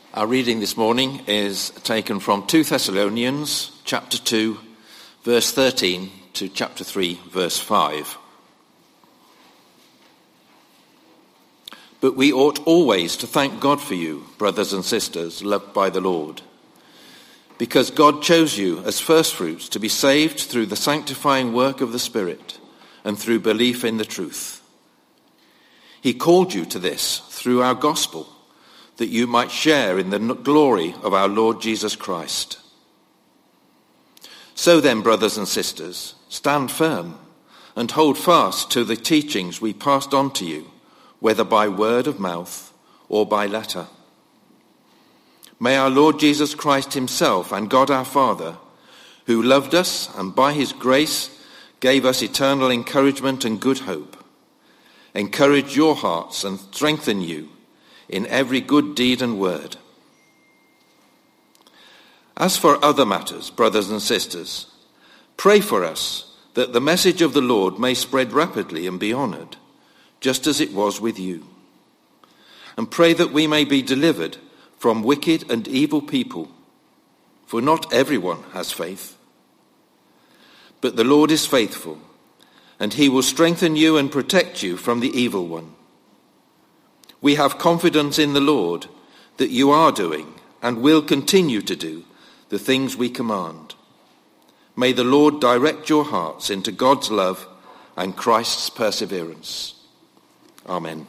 Our reading this morning is taken from 2 Thessalonians chapter 2, verse 13 to chapter 3, verse 5. But we ought always to thank God for you, brothers and sisters, loved by the Lord, because God chose you as firstfruits to be saved through the sanctifying work of the Spirit and through belief in the truth. He called you to this through our gospel, that you might share in the glory of our Lord Jesus Christ. So then, brothers and sisters, stand firm and hold fast to the teachings we passed on to you, whether by word of mouth or by letter. May our Lord Jesus Christ himself and God our Father, who loved us and by his grace gave us eternal encouragement and good hope, encourage your hearts and strengthen you in every good deed and word. As for other matters, brothers and sisters, pray for us that the message of the Lord may spread rapidly and be honored, just as it was with you. And pray that we may be delivered from wicked and evil people, for not everyone has faith. But the Lord is faithful, and he will strengthen you and protect you from the evil one. We have confidence in the Lord that you are doing and will continue to do the things we command. May the Lord direct your hearts into God's love and Christ's perseverance. Amen.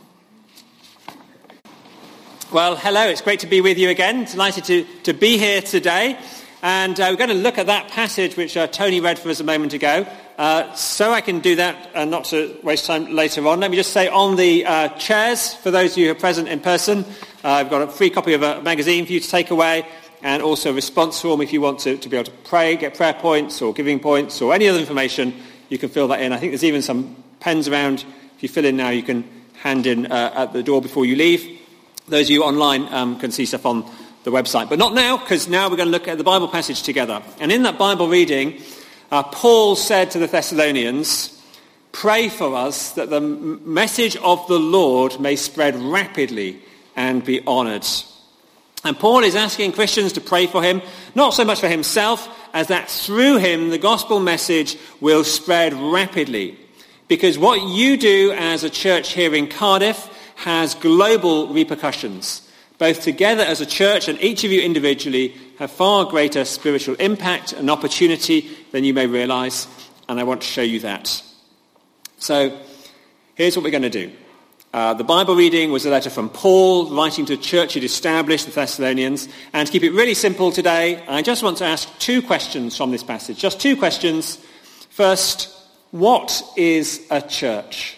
Well, hello, it's great to be with you again. Delighted to be here today. And we're going to look at that passage which Tony read for us a moment ago. So I can do that and not to waste time later on. Let me just say on the chairs, for those of you who are present in person, I've got a free copy of a magazine for you to take away, and also a response form if you want to be able to pray, get prayer points or giving points or any other information. You can fill that in. I think there's even some pens around. If you fill in now, you can hand in at the door before you leave. Those of you online can see stuff on the website. But not now, because now we're going to look at the Bible passage together. And in that Bible reading, Paul said to the Thessalonians, pray for us that the message of the Lord may spread rapidly and be honoured. And Paul is asking Christians to pray for him, not so much for himself, as that through him the gospel message will spread rapidly. Because what you do as a church here in Cardiff has global repercussions. Both together as a church and each of you individually have far greater spiritual impact and opportunity than you may realise, and I want to show you that. So here's what we're going to do. The Bible reading was a letter from Paul writing to a church he'd established, the Thessalonians, and to keep it really simple today, I just want to ask two questions from this passage. Just two questions. First, what is a church?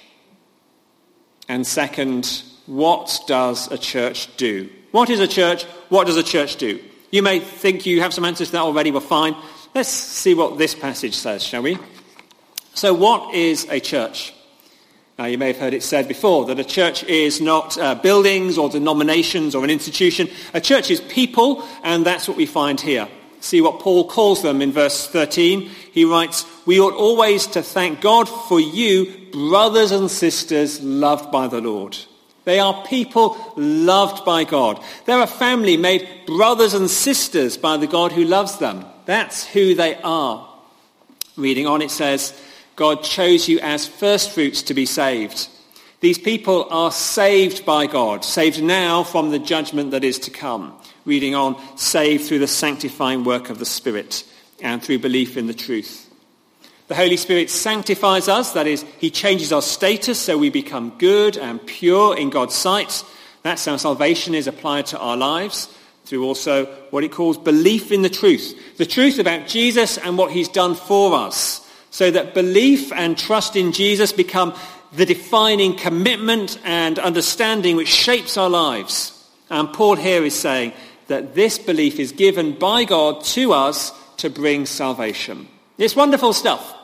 And second, what does a church do? What is a church? What does a church do? You may think you have some answers to that already. Well, fine. Let's see what this passage says, shall we? So what is a church? Now, you may have heard it said before that a church is not buildings or denominations or an institution. A church is people, and that's what we find here. See what Paul calls them in verse 13. He writes, we ought always to thank God for you, brothers and sisters loved by the Lord. They are people loved by God. They're a family made brothers and sisters by the God who loves them. That's who they are. Reading on, it says, God chose you as firstfruits to be saved. These people are saved by God, saved now from the judgment that is to come. Reading on, saved through the sanctifying work of the Spirit and through belief in the truth. The Holy Spirit sanctifies us, that is, he changes our status so we become good and pure in God's sight. That's how salvation is applied to our lives, through also what he calls belief in the truth about Jesus and what he's done for us, so that belief and trust in Jesus become the defining commitment and understanding which shapes our lives. And Paul here is saying that this belief is given by God to us to bring salvation. It's wonderful stuff.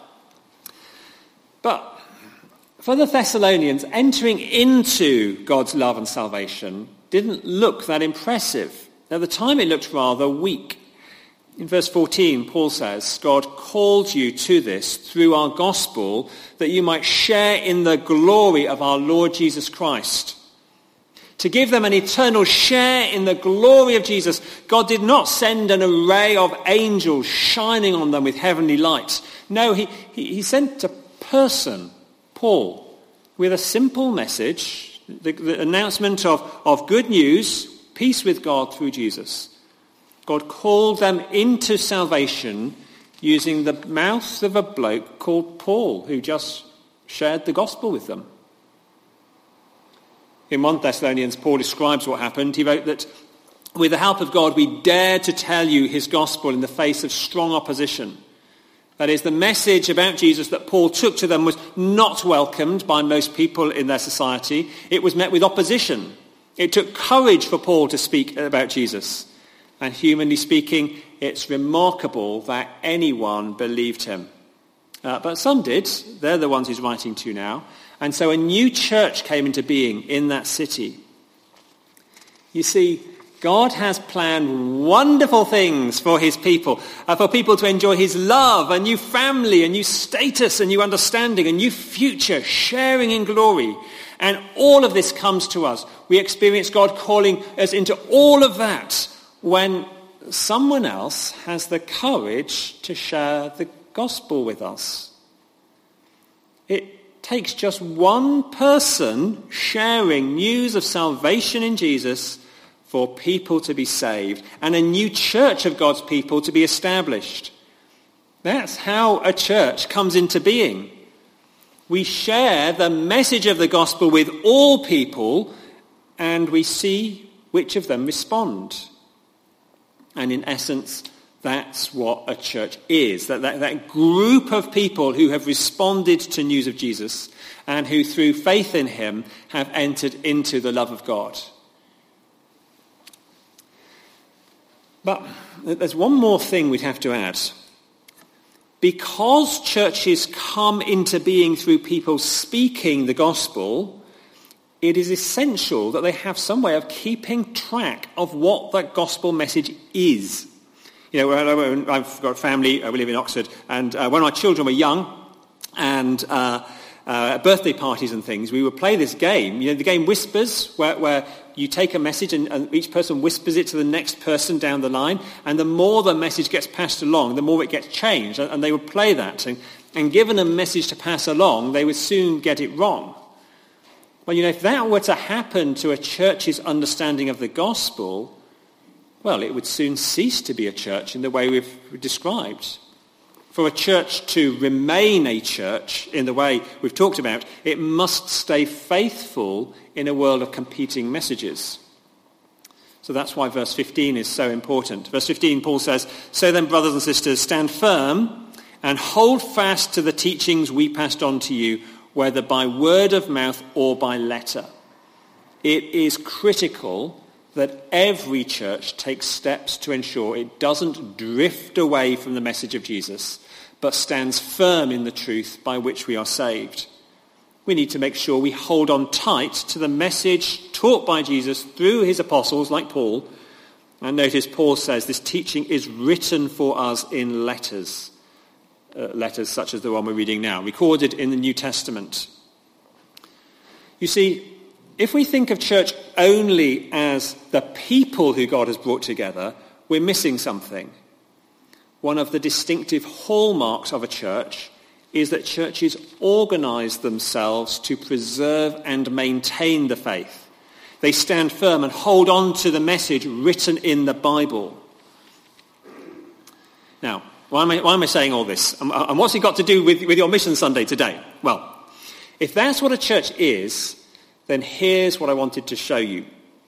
But for the Thessalonians, entering into God's love and salvation didn't look that impressive. At the time, it looked rather weak. In verse 14, Paul says, God called you to this through our gospel that you might share in the glory of our Lord Jesus Christ. To give them an eternal share in the glory of Jesus, God did not send an array of angels shining on them with heavenly light. No, he sent a person, Paul, with a simple message, the announcement of good news, peace with God through Jesus. God called them into salvation using the mouth of a bloke called Paul, who just shared the gospel with them. In 1 Thessalonians, Paul describes what happened. He wrote that, with the help of God, we dared to tell you his gospel in the face of strong opposition. That is, the message about Jesus that Paul took to them was not welcomed by most people in their society. It was met with opposition. It took courage for Paul to speak about Jesus. And humanly speaking, it's remarkable that anyone believed him. But some did. They're the ones he's writing to now. And so a new church came into being in that city. You see, God has planned wonderful things for his people, for people to enjoy his love, a new family, a new status, a new understanding, a new future, sharing in glory. And all of this comes to us. We experience God calling us into all of that when someone else has the courage to share the gospel with us. It takes just one person sharing news of salvation in Jesus for people to be saved and a new church of God's people to be established. That's how a church comes into being. We share the message of the gospel with all people and we see which of them respond. And in essence, that's what a church is, that group of people who have responded to news of Jesus and who through faith in him have entered into the love of God. But there's one more thing we'd have to add. Because churches come into being through people speaking the gospel, it is essential that they have some way of keeping track of what that gospel message is. You know, I've got a family, we live in Oxford, and when our children were young, and at birthday parties and things, we would play this game, you know, the game Whispers, where you take a message and each person whispers it to the next person down the line, and the more the message gets passed along, the more it gets changed, and they would play that. And given a message to pass along, they would soon get it wrong. Well, you know, if that were to happen to a church's understanding of the gospel, well, it would soon cease to be a church in the way we've described. For a church to remain a church in the way we've talked about, it must stay faithful in a world of competing messages. So that's why verse 15 is so important. Verse 15, Paul says, "So then, brothers and sisters, stand firm and hold fast to the teachings we passed on to you, whether by word of mouth or by letter." It is critical that every church takes steps to ensure it doesn't drift away from the message of Jesus, but stands firm in the truth by which we are saved. We need to make sure we hold on tight to the message taught by Jesus through his apostles like Paul. And notice Paul says this teaching is written for us in letters. Letters such as the one we're reading now, recorded in the New Testament. You see, if we think of church only as the people who God has brought together, we're missing something. One of the distinctive hallmarks of a church is that churches organize themselves to preserve and maintain the faith. They stand firm and hold on to the message written in the Bible. Now, why am I saying all this? And what's it got to do with your Mission Sunday today? Well, if that's what a church is, then here's what I wanted to show you.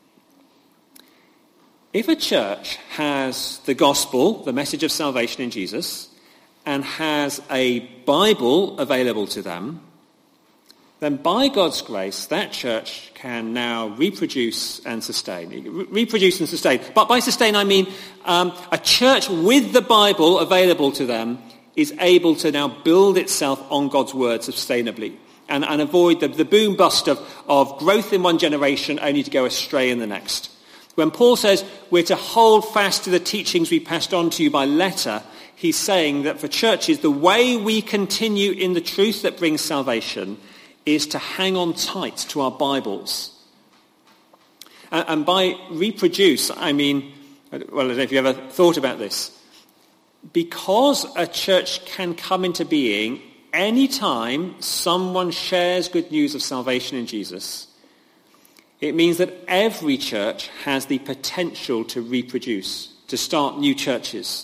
If a church has the gospel, the message of salvation in Jesus, and has a Bible available to them, then by God's grace, that church can now reproduce and sustain. Reproduce and sustain. But by sustain, I mean a church with the Bible available to them is able to now build itself on God's word sustainably and avoid the boom-bust of growth in one generation only to go astray in the next. When Paul says we're to hold fast to the teachings we passed on to you by letter, he's saying that for churches, the way we continue in the truth that brings salvation is to hang on tight to our Bibles. And by reproduce, I mean, well, I don't know if you ever thought about this. Because a church can come into being any time someone shares good news of salvation in Jesus, it means that every church has the potential to reproduce, to start new churches.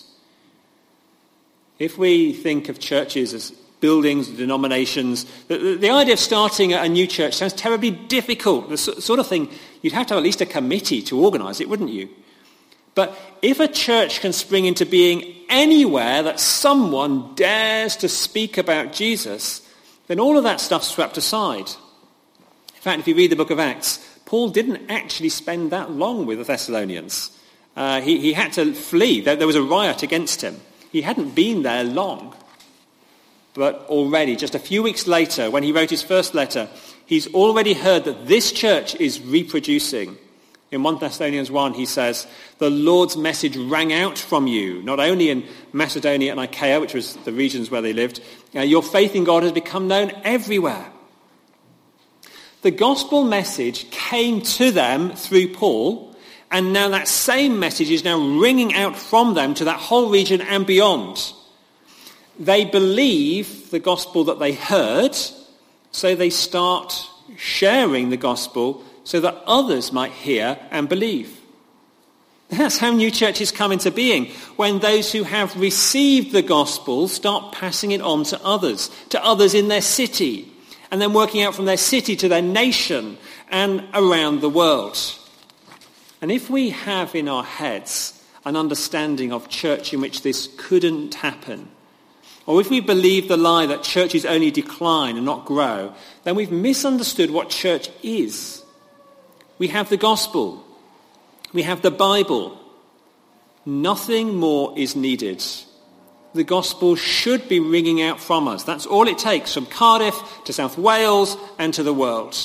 If we think of churches as buildings, denominations, the idea of starting a new church sounds terribly difficult. The sort of thing, you'd have to have at least a committee to organise it, wouldn't you? But if a church can spring into being anywhere that someone dares to speak about Jesus, then all of that stuff's swept aside. In fact, if you read the book of Acts, Paul didn't actually spend that long with the Thessalonians. He had to flee. There was a riot against him. He hadn't been there long. But already, just a few weeks later, when he wrote his first letter, he's already heard that this church is reproducing. In 1 Thessalonians 1, he says, the Lord's message rang out from you, not only in Macedonia and Achaia, which was the regions where they lived. Your faith in God has become known everywhere. The gospel message came to them through Paul, and now that same message is now ringing out from them to that whole region and beyond. They believe the gospel that they heard, so they start sharing the gospel so that others might hear and believe. That's how new churches come into being, when those who have received the gospel start passing it on to others in their city, and then working out from their city to their nation and around the world. And if we have in our heads an understanding of church in which this couldn't happen, or if we believe the lie that churches only decline and not grow, then we've misunderstood what church is. We have the gospel. We have the Bible. Nothing more is needed. The gospel should be ringing out from us. That's all it takes, from Cardiff to South Wales and to the world.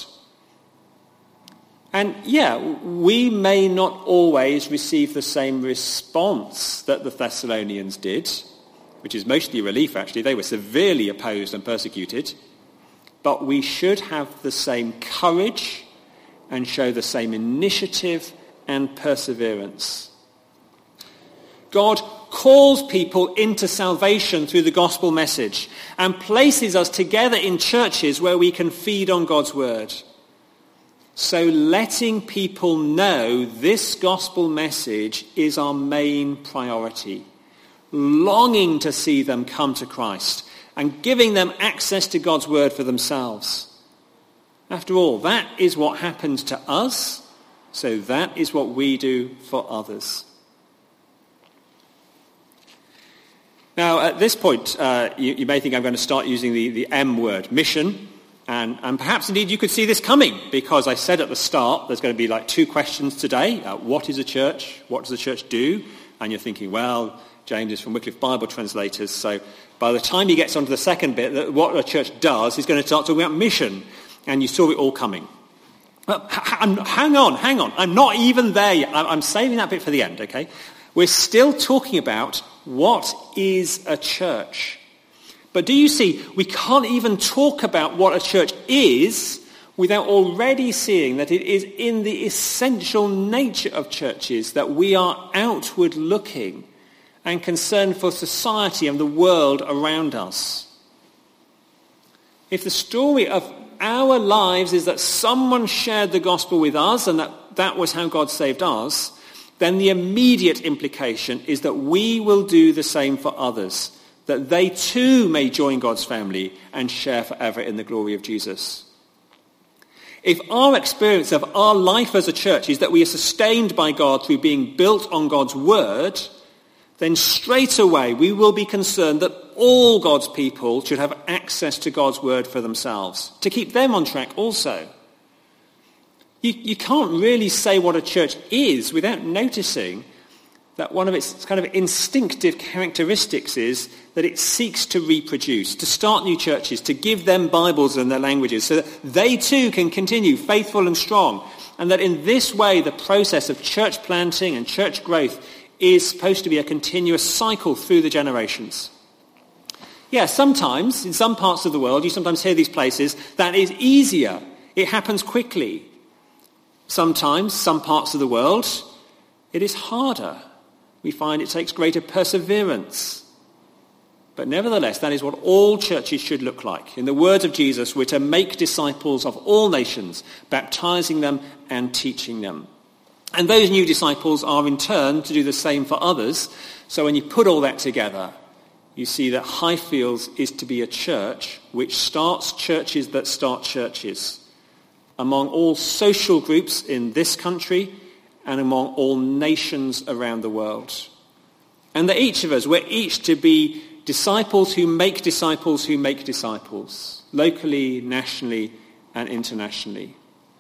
And yeah, we may not always receive the same response that the Thessalonians did, which is mostly relief, actually. They were severely opposed and persecuted. But we should have the same courage and show the same initiative and perseverance. God calls people into salvation through the gospel message and places us together in churches where we can feed on God's word. So letting people know this gospel message is our main priority. Longing to see them come to Christ and giving them access to God's word for themselves. After all, that is what happens to us, so that is what we do for others. Now, at this point, you may think I'm going to start using the M word, mission, and perhaps indeed you could see this coming, because I said at the start there's going to be like two questions today. What is a church? What does a church do? And you're thinking, well, James is from Wycliffe Bible Translators, so by the time he gets onto the second bit, what a church does, he's going to start talking about mission. And you saw it all coming. Hang on. I'm not even there yet. I'm saving that bit for the end, okay? We're still talking about what is a church. But do you see, we can't even talk about what a church is without already seeing that it is in the essential nature of churches that we are outward looking and concerned for society and the world around us. If the story of our lives is that someone shared the gospel with us and that was how God saved us, then the immediate implication is that we will do the same for others, that they too may join God's family and share forever in the glory of Jesus. If our experience of our life as a church is that we are sustained by God through being built on God's word, then straight away we will be concerned that all God's people should have access to God's word for themselves, to keep them on track also. You can't really say what a church is without noticing that one of its kind of instinctive characteristics is that it seeks to reproduce, to start new churches, to give them Bibles in their languages so that they too can continue faithful and strong, and that in this way the process of church planting and church growth is supposed to be a continuous cycle through the generations. Yeah, sometimes, in some parts of the world, you sometimes hear these places, that is easier. It happens quickly. Sometimes, some parts of the world, it is harder. We find it takes greater perseverance. But nevertheless, that is what all churches should look like. In the words of Jesus, we're to make disciples of all nations, baptizing them and teaching them. And those new disciples are in turn to do the same for others. So when you put all that together, you see that Highfields is to be a church which starts churches that start churches among all social groups in this country and among all nations around the world. And that each of us, we're each to be disciples who make disciples who make disciples, locally, nationally, and internationally.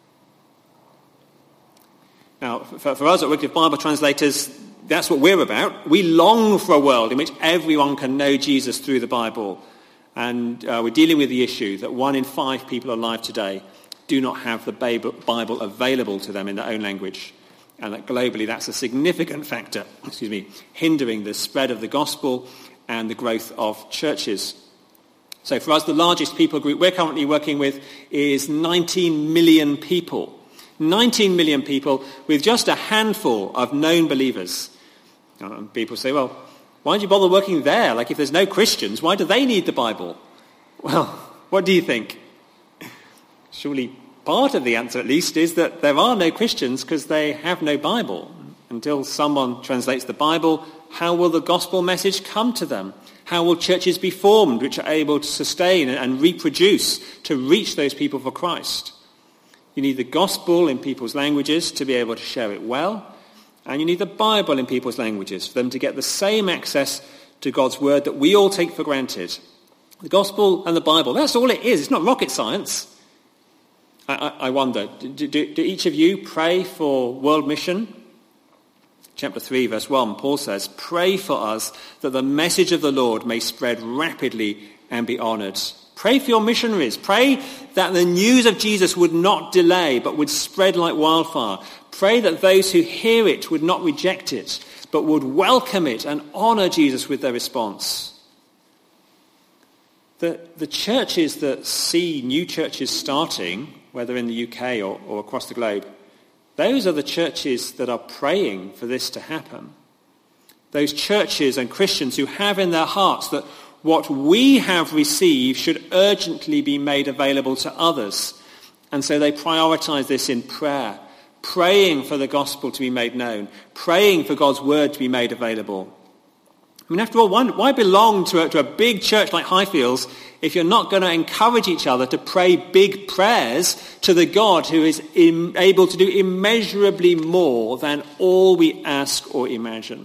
Now, for us at Wycliffe Bible Translators, that's what we're about. We long for a world in which everyone can know Jesus through the Bible. And we're dealing with the issue that 1 in 5 people alive today do not have the Bible available to them in their own language. And that globally that's a significant factor, hindering the spread of the gospel and the growth of churches. So for us, the largest people group we're currently working with is 19 million people. 19 million people with just a handful of known believers. And people say, well, why do you bother working there? Like if there's no Christians, why do they need the Bible? Well, what do you think? Surely part of the answer at least is that there are no Christians because they have no Bible. Until someone translates the Bible, how will the gospel message come to them? How will churches be formed which are able to sustain and reproduce to reach those people for Christ? You need the gospel in people's languages to be able to share it well. And you need the Bible in people's languages for them to get the same access to God's word that we all take for granted. The gospel and the Bible, that's all it is. It's not rocket science. I wonder, do each of you pray for world mission? Chapter 3, verse 1, Paul says, pray for us that the message of the Lord may spread rapidly and be honoured. Pray for your missionaries. Pray that the news of Jesus would not delay, but would spread like wildfire. Pray that those who hear it would not reject it, but would welcome it and honour Jesus with their response. The churches that see new churches starting, whether in the UK or across the globe, those are the churches that are praying for this to happen. Those churches and Christians who have in their hearts that what we have received should urgently be made available to others. And so they prioritize this in prayer, praying for the gospel to be made known, praying for God's word to be made available. I mean, after all, why belong to a big church like Highfields if you're not going to encourage each other to pray big prayers to the God who is able to do immeasurably more than all we ask or imagine?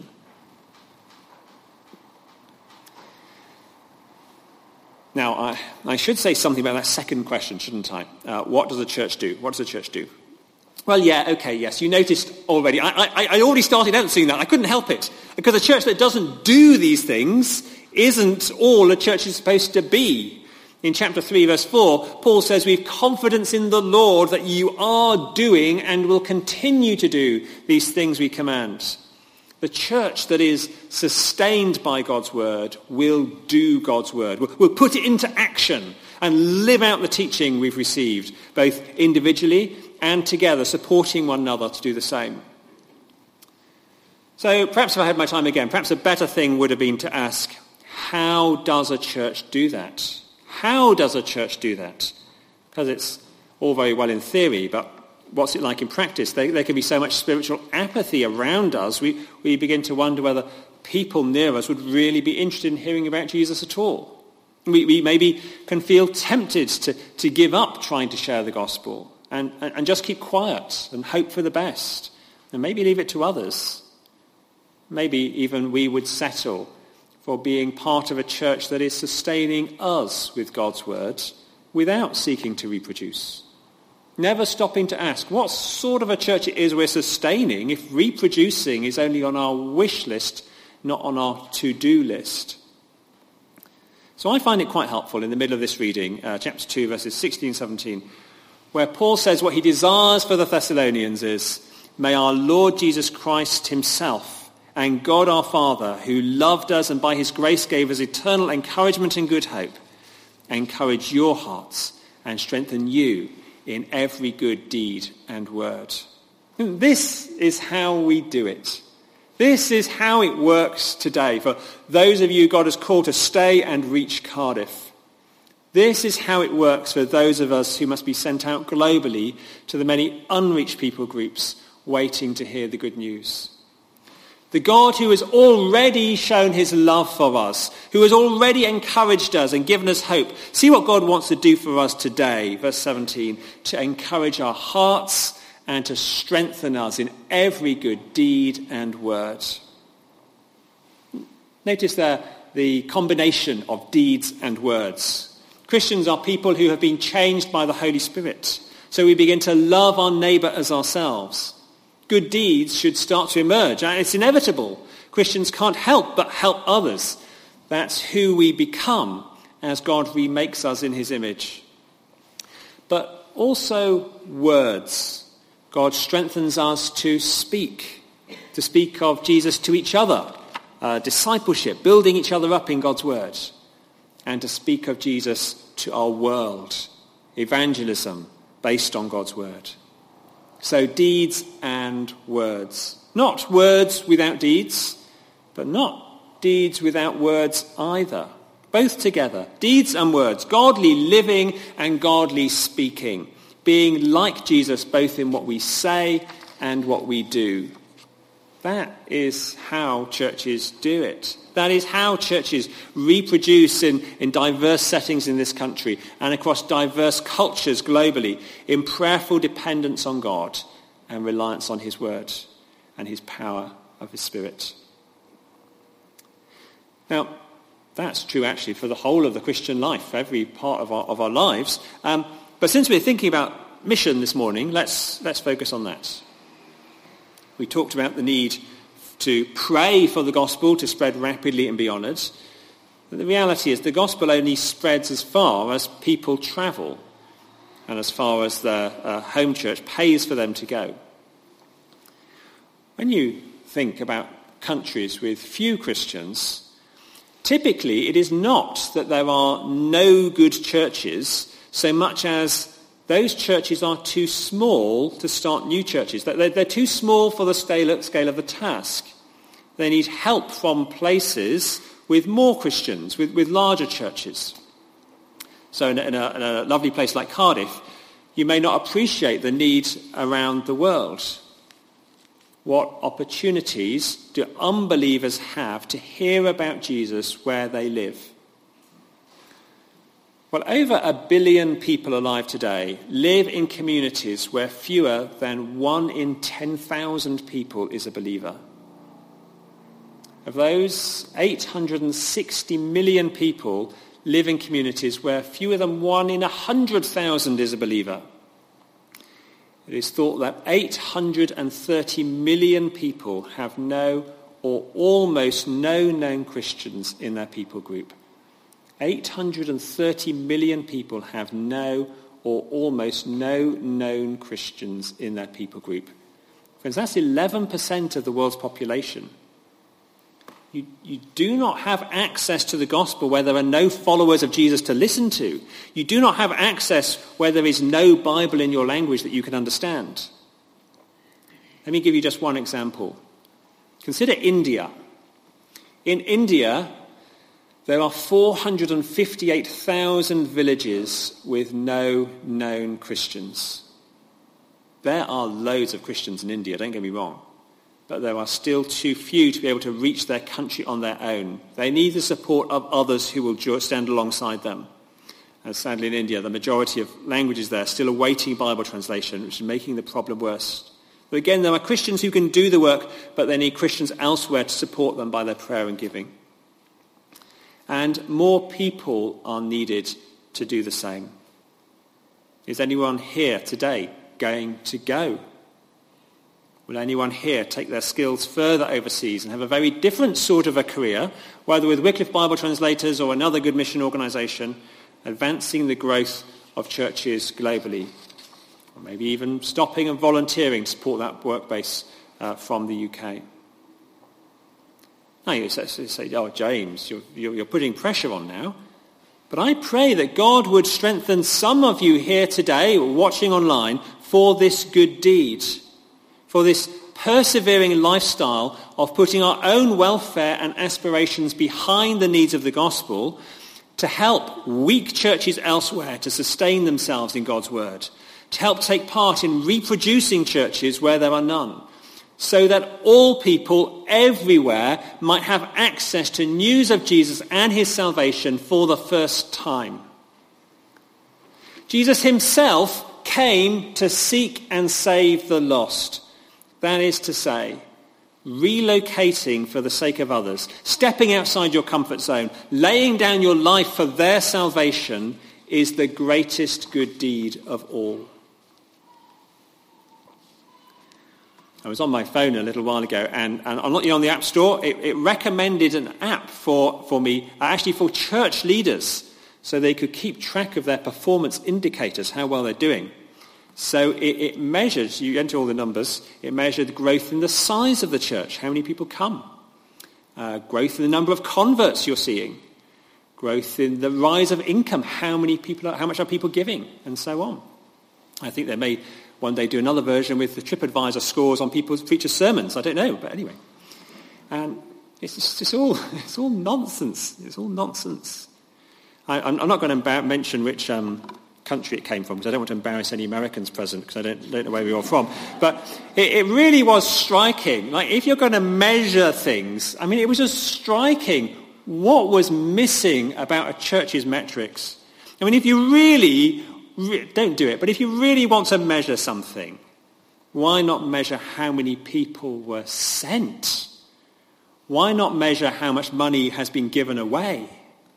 Now, I should say something about that second question, shouldn't I? What does the church do? What does the church do? Well, yes, you noticed already. I already started out seeing that. I couldn't help it. Because a church that doesn't do these things isn't all a church is supposed to be. In chapter 3, verse 4, Paul says, we have confidence in the Lord that you are doing and will continue to do these things we command. The church that is sustained by God's word will do God's word, will put it into action and live out the teaching we've received, both individually and together, supporting one another to do the same. So perhaps if I had my time again, perhaps a better thing would have been to ask, how does a church do that? How does a church do that? Because it's all very well in theory, but what's it like in practice? There can be so much spiritual apathy around us, we begin to wonder whether people near us would really be interested in hearing about Jesus at all. We maybe can feel tempted to give up trying to share the gospel and just keep quiet and hope for the best and maybe leave it to others. Maybe even we would settle for being part of a church that is sustaining us with God's word without seeking to reproduce. Never stopping to ask what sort of a church it is we're sustaining if reproducing is only on our wish list, not on our to-do list. So I find it quite helpful in the middle of this reading, chapter 2, verses 16 and 17, where Paul says what he desires for the Thessalonians is, may our Lord Jesus Christ himself and God our Father, who loved us and by his grace gave us eternal encouragement and good hope, encourage your hearts and strengthen you in every good deed and word. This is how we do it. This is how it works today for those of you God has called to stay and reach Cardiff. This is how it works for those of us who must be sent out globally to the many unreached people groups waiting to hear the good news. The God who has already shown his love for us, who has already encouraged us and given us hope. See what God wants to do for us today, verse 17, to encourage our hearts and to strengthen us in every good deed and word. Notice there the combination of deeds and words. Christians are people who have been changed by the Holy Spirit. So we begin to love our neighbour as ourselves. Good deeds should start to emerge. And it's inevitable. Christians can't help but help others. That's who we become as God remakes us in his image. But also words. God strengthens us to speak of Jesus to each other, discipleship, building each other up in God's word, and to speak of Jesus to our world, evangelism based on God's word. So deeds and words. Not words without deeds, but not deeds without words either. Both together. Deeds and words. Godly living and godly speaking. Being like Jesus both in what we say and what we do. That is how churches do it. That is how churches reproduce in diverse settings in this country and across diverse cultures globally in prayerful dependence on God and reliance on his word and his power of his Spirit. Now, that's true actually for the whole of the Christian life, for every part of our lives. But since we're thinking about mission this morning, let's focus on that. We talked about the need to pray for the gospel to spread rapidly and be honoured. But the reality is the gospel only spreads as far as people travel and as far as their home church pays for them to go. When you think about countries with few Christians, typically it is not that there are no good churches so much as those churches are too small to start new churches. They're too small for the scale of the task. They need help from places with more Christians, with larger churches. So in a lovely place like Cardiff, you may not appreciate the need around the world. What opportunities do unbelievers have to hear about Jesus where they live? Well, over 1 billion people alive today live in communities where fewer than 1 in 10,000 people is a believer. Of those, 860 million people live in communities where fewer than 1 in 100,000 is a believer. It is thought that 830 million people have no or almost no known Christians in their people group. 830 million people have no or almost no known Christians in their people group. Friends, that's 11% of the world's population. You do not have access to the gospel where there are no followers of Jesus to listen to. You do not have access where there is no Bible in your language that you can understand. Let me give you just one example. Consider India. In India, there are 458,000 villages with no known Christians. There are loads of Christians in India, don't get me wrong. But there are still too few to be able to reach their country on their own. They need the support of others who will stand alongside them. And sadly in India, the majority of languages there are still awaiting Bible translation, which is making the problem worse. But again, there are Christians who can do the work, but they need Christians elsewhere to support them by their prayer and giving. And more people are needed to do the same. Is anyone here today going to go? Will anyone here take their skills further overseas and have a very different sort of a career, whether with Wycliffe Bible Translators or another good mission organisation, advancing the growth of churches globally? Or maybe even stopping and volunteering to support that work base from the UK. Now you say, oh, James, you're putting pressure on now. But I pray that God would strengthen some of you here today or watching online for this good deed. for this persevering lifestyle of putting our own welfare and aspirations behind the needs of the gospel to help weak churches elsewhere to sustain themselves in God's word, to help take part in reproducing churches where there are none, so that all people everywhere might have access to news of Jesus and his salvation for the first time. Jesus himself came to seek and save the lost. That is to say, relocating for the sake of others, stepping outside your comfort zone, laying down your life for their salvation is the greatest good deed of all. I was on my phone a little while ago, and I'm looking on the App Store. It recommended an app for me, actually for church leaders, so they could keep track of their performance indicators, how well they're doing. So it measures, you enter all the numbers, it measured growth in the size of the church, how many people come, growth in the number of converts you're seeing, growth in the rise of income, how much are people giving, and so on. I think they may one day do another version with the TripAdvisor scores on people's preachers' sermons. I don't know, but anyway. And it's all nonsense. It's all nonsense. I'm not going to mention which country it came from, because I don't want to embarrass any Americans present, because I don't know where we are from. But it really was striking. Like, if you're going to measure things, I mean, it was just striking what was missing about a church's metrics. I mean, if you really don't do it, but if you really want to measure something, why not measure how many people were sent? Why not measure how much money has been given away?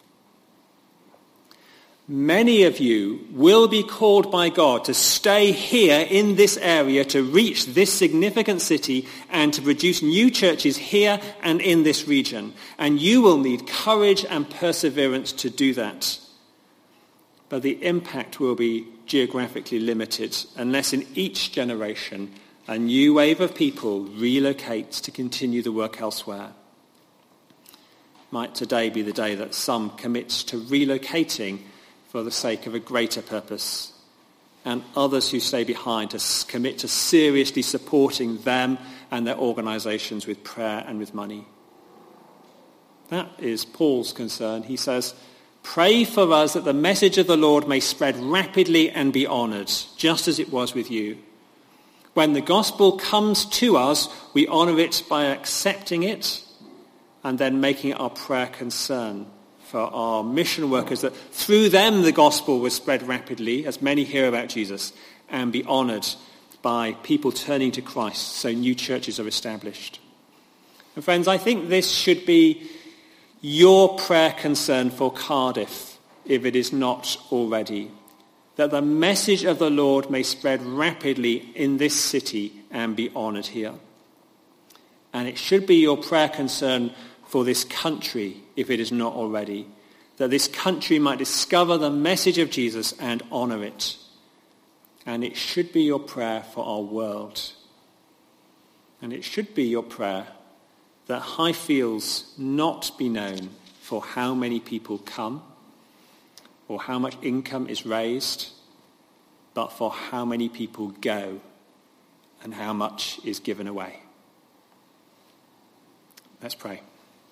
Many of you will be called by God to stay here in this area, to reach this significant city and to produce new churches here and in this region. And you will need courage and perseverance to do that. But the impact will be geographically limited unless in each generation a new wave of people relocates to continue the work elsewhere. Might today be the day that some commit to relocating for the sake of a greater purpose, and others who stay behind to commit to seriously supporting them and their organizations with prayer and with money. That is Paul's concern. He says, "Pray for us that the message of the Lord may spread rapidly and be honored, just as it was with you. When the gospel comes to us, we honor it by accepting it and then making it our prayer concern for our mission workers, that through them the gospel will spread rapidly as many hear about Jesus and be honored by people turning to Christ so new churches are established." And friends, I think this should be your prayer concern for Cardiff, if it is not already, that the message of the Lord may spread rapidly in this city and be honored here. And it should be your prayer concern for this country, if it is not already, that this country might discover the message of Jesus and honor it. And it should be your prayer for our world. And it should be your prayer that Highfields not be known for how many people come or how much income is raised, but for how many people go and how much is given away. Let's pray.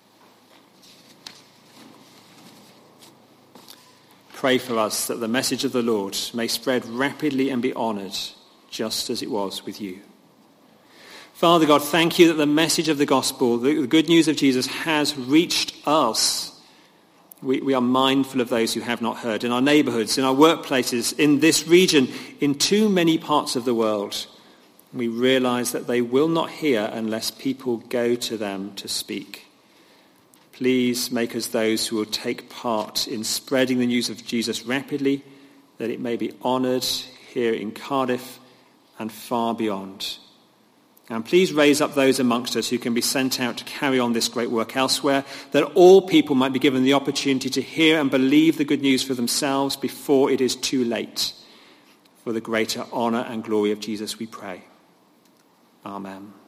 Pray for us that the message of the Lord may spread rapidly and be honored, just as it was with you. Father God, thank you that the message of the gospel, the good news of Jesus, has reached us. We are mindful of those who have not heard, in our neighborhoods, in our workplaces, in this region, in too many parts of the world. We realize that they will not hear unless people go to them to speak. Please make us those who will take part in spreading the news of Jesus rapidly, that it may be honored here in Cardiff and far beyond. And please raise up those amongst us who can be sent out to carry on this great work elsewhere, that all people might be given the opportunity to hear and believe the good news for themselves before it is too late. For the greater honor and glory of Jesus, we pray. Amen.